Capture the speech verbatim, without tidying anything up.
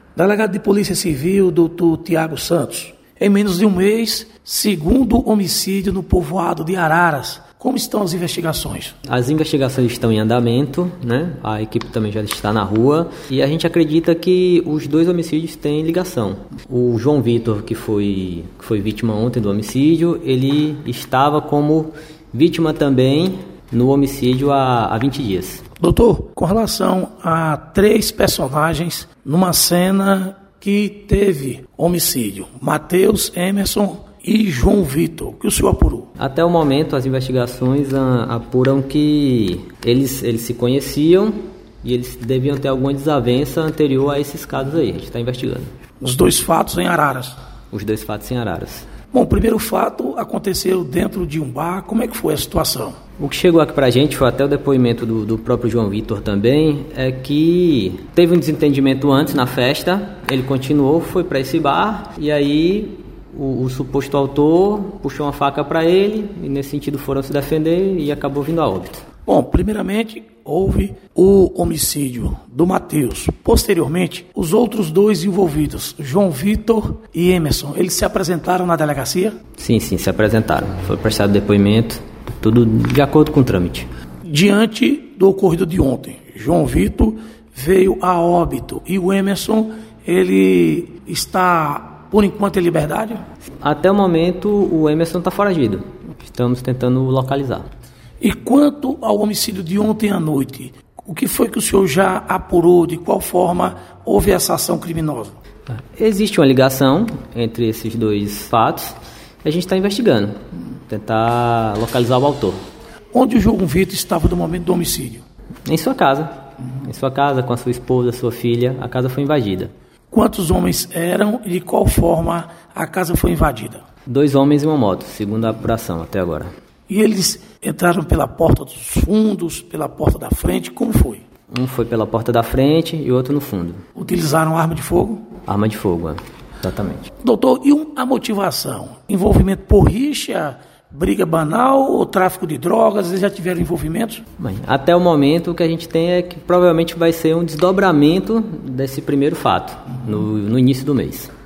Delegado de Polícia Civil, doutor Tiago Santos. Em menos de um mês, segundo homicídio no povoado de Araras. Como estão as investigações? As investigações estão em andamento, né? A equipe também já está na rua e a gente acredita que os dois homicídios têm ligação. O João Vitor, que foi, que foi vítima ontem do homicídio, ele estava como vítima também no homicídio há, há vinte dias. Doutor, com relação a três personagens numa cena que teve homicídio, Matheus, Emerson e João Vitor, que o senhor apurou? Até o momento, as investigações ah, apuram que eles, eles se conheciam e eles deviam ter alguma desavença anterior a esses casos aí. A gente está investigando. Os dois fatos em Araras? Os dois fatos em Araras. Bom, o primeiro fato aconteceu dentro de um bar. Como é que foi a situação? O que chegou aqui pra gente, foi até o depoimento do, do próprio João Vitor também, é que teve um desentendimento antes na festa, ele continuou, foi para esse bar e aí o, o suposto autor puxou uma faca para ele e nesse sentido foram se defender e acabou vindo a óbito. Bom, primeiramente houve o homicídio do Matheus. Posteriormente, os outros dois envolvidos, João Vitor e Emerson, eles se apresentaram na delegacia? Sim, sim, se apresentaram. Foi prestado depoimento, tudo de acordo com o trâmite. Diante do ocorrido de ontem, João Vitor veio a óbito e o Emerson, ele está, por enquanto, em liberdade? Até o momento, o Emerson está foragido. Estamos tentando localizar. E quanto ao homicídio de ontem à noite, o que foi que o senhor já apurou? De qual forma houve essa ação criminosa? Existe uma ligação entre esses dois fatos e a gente está investigando, tentar localizar o autor. Onde o João Vitor estava no momento do homicídio? Em sua casa. Em sua casa, com a sua esposa, sua filha. A casa foi invadida. Quantos homens eram e de qual forma a casa foi invadida? Dois homens e uma moto, segundo a apuração até agora. E eles entraram pela porta dos fundos, pela porta da frente, como foi? Um foi pela porta da frente e o outro no fundo. Utilizaram arma de fogo? Arma de fogo, é. Exatamente. Doutor, e a motivação? Envolvimento por rixa, briga banal ou tráfico de drogas? Eles já tiveram envolvimentos? Bem, até o momento o que a gente tem é que provavelmente vai ser um desdobramento desse primeiro fato, no, no início do mês.